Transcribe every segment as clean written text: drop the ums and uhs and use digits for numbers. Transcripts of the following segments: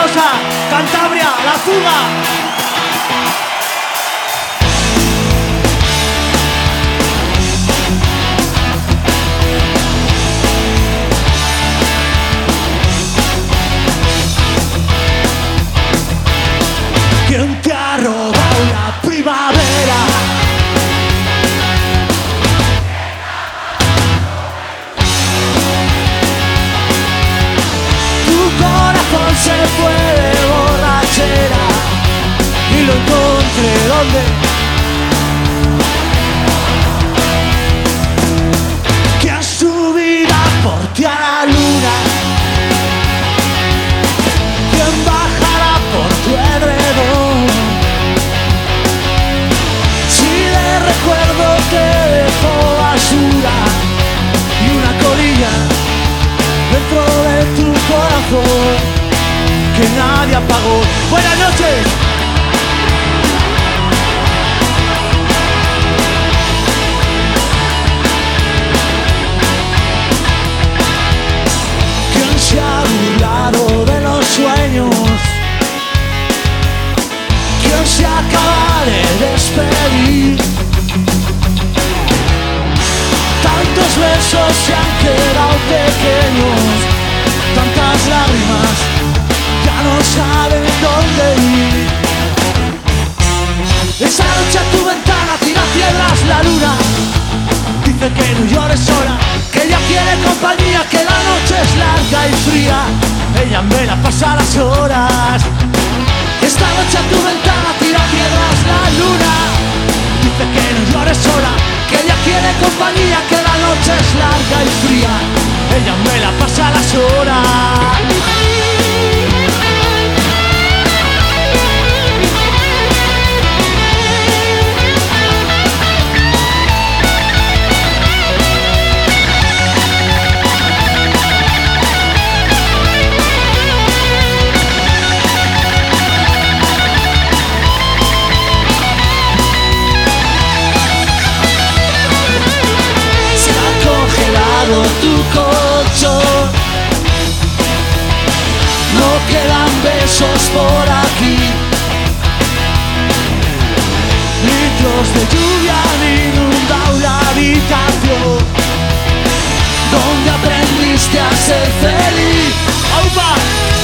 Rosa, Cantabria, La Fuga. ¿Quién te ha robado la primavera? Tu corazón se fue de borrachera y lo encontré donde. ¿Quién subirá por ti a la luna? ¿Quién bajará por tu edredón? Si de recuerdo te dejó basura y una colilla dentro de tu corazón que nadie apagó. Buenas noches. ¿Quién se ha burlado de los sueños? ¿Quién se acaba de despedir? Tantos besos se han quedado pequeños, tantas lágrimas ya no saben dónde ir. Esa noche a tu ventana tira piedras la luna, dice que no llores sola, que ella quiere compañía, que la noche es larga y fría, ella me la pasa las horas. Esta noche a tu ventana tira piedras la luna, dice que no llores sola, que ella quiere compañía, que la noche es larga y fría, ella me la pasa las horas. Tu colchón, no quedan besos por aquí, litros de lluvia han inundado la habitación donde aprendiste a ser feliz. ¡Aupa!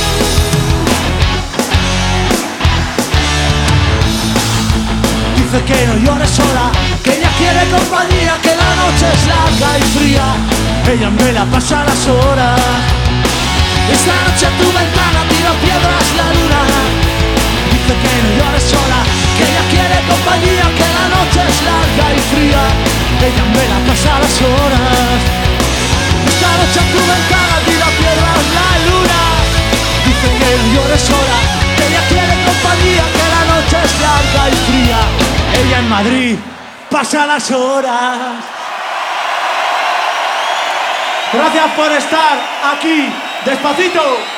Dice que no llores sola, que ella quiere compañía, que la noche es larga y fría, ella me la pasa las horas. Esta noche a tu ventana tira piedras la luna, dice que no llores sola, que ella quiere compañía, que la noche es larga y fría, ella me la pasa las horas. Esta noche a tu ventana tira piedras la luna, dice que no llores sola, que ella quiere compañía, que la noche es larga y fría, ella en Madrid pasa las horas. Gracias por estar aquí. Despacito.